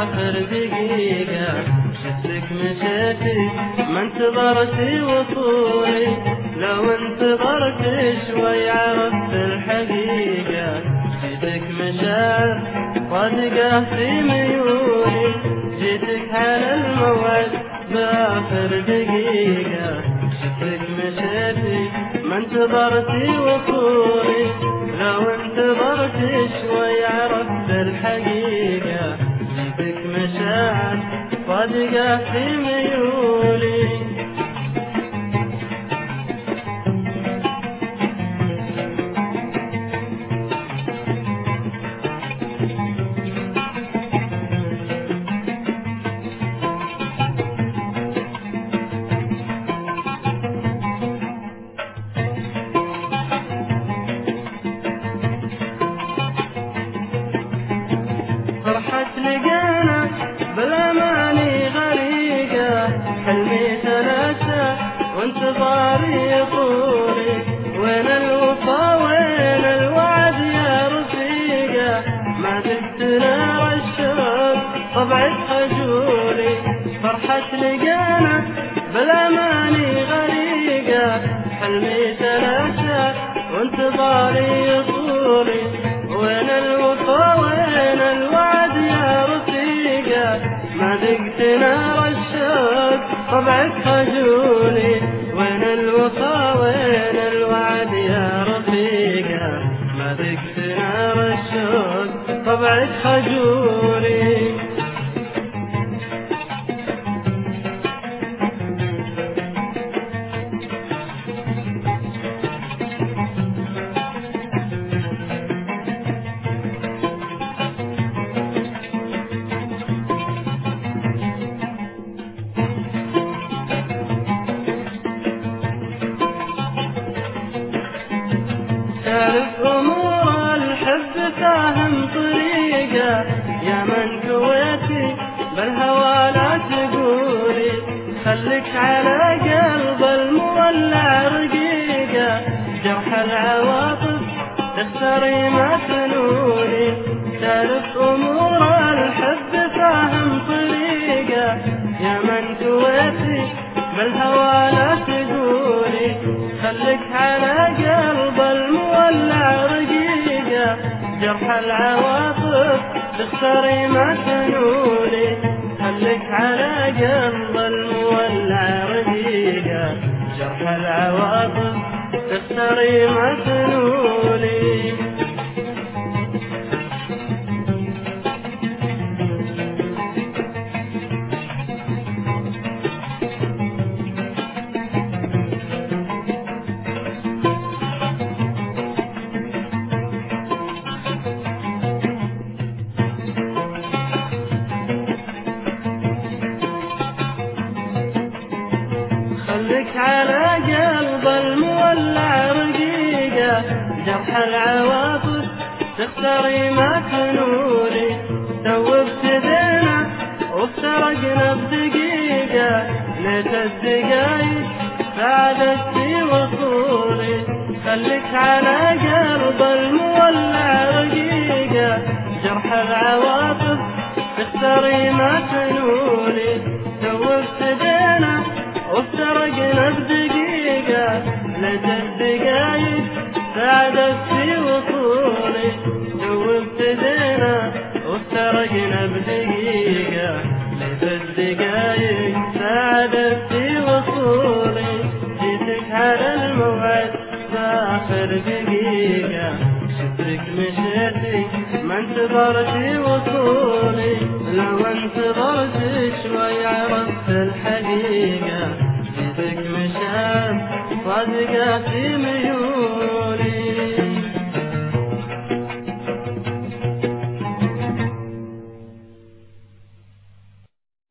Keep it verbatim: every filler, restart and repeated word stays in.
بآخر دقيقة شفتك مشيتي ما انتظرتي وصولي، لو انتظرت شوي عرفت الحقيقة. جيتك مشاعر صادقة في ميولي، جيتك على الموعد بآخر دقيقة شفتك مشيتي ما انتظرتي وصولي، لو انتظرت شوي عرفت الحقيقة. جيتك مشاعر صادقة في ميولي. فرحة لقانا بالأماني غريقة، حلمي تلاشى وانتظاري طولي، وين الوفا وين الوعد يا رفيقة، ما تقتنع الشوق طبعك خجولي. فرحة لقانا بالأماني غريقة، حلمي تلاشى وانتظاري طولي، وين الوفا وين الوعد يا رفيقة، ما ذقت نار الشوق طبعك خجولي، وين الوفا وين الوعد يا رفيقة، ما ذقت نار الشوق طبعك خجولي. تعرف أمور الحب فاهم طريقة، يا من كويتي بالهوى لا تقولي، خليك على قلب المولع رقيقة، جرح العواطف تختاري ما تنولي. تعرف أمور الحب فاهم طريقة، يا من كويتي بالهوى لا تقولي، خليك على قلب المولع رقيقة، جرح العواطف تختاري ما تنولي، خليك على قلب المولع رقيقة، جرح العواطف تختاري ما تنولي. خليك على قلب المولع رقيقة، جرح العواطف تختاري ما تنولي، توبت دينا وافترقنا بدقيقة، ليت الدقايق ساعدت في وصولي. خليك على قلب المولع رقيقة، جرح العواطف تختاري ما تنولي، توبت دينا وافترقنا بدقيقة، ليت الدقايق ساعدت في وصولي. دوبت دينا وافترقنا بدقيقة، ليت الدقايق ساعدت في وصولي. جيتك على الموعد بآخر دقيقة شفتك مشيتي ما انتظرتي وصولي، لو انتظرت شوي عرفت الحقيقة. جيتك مشاعر صادقة في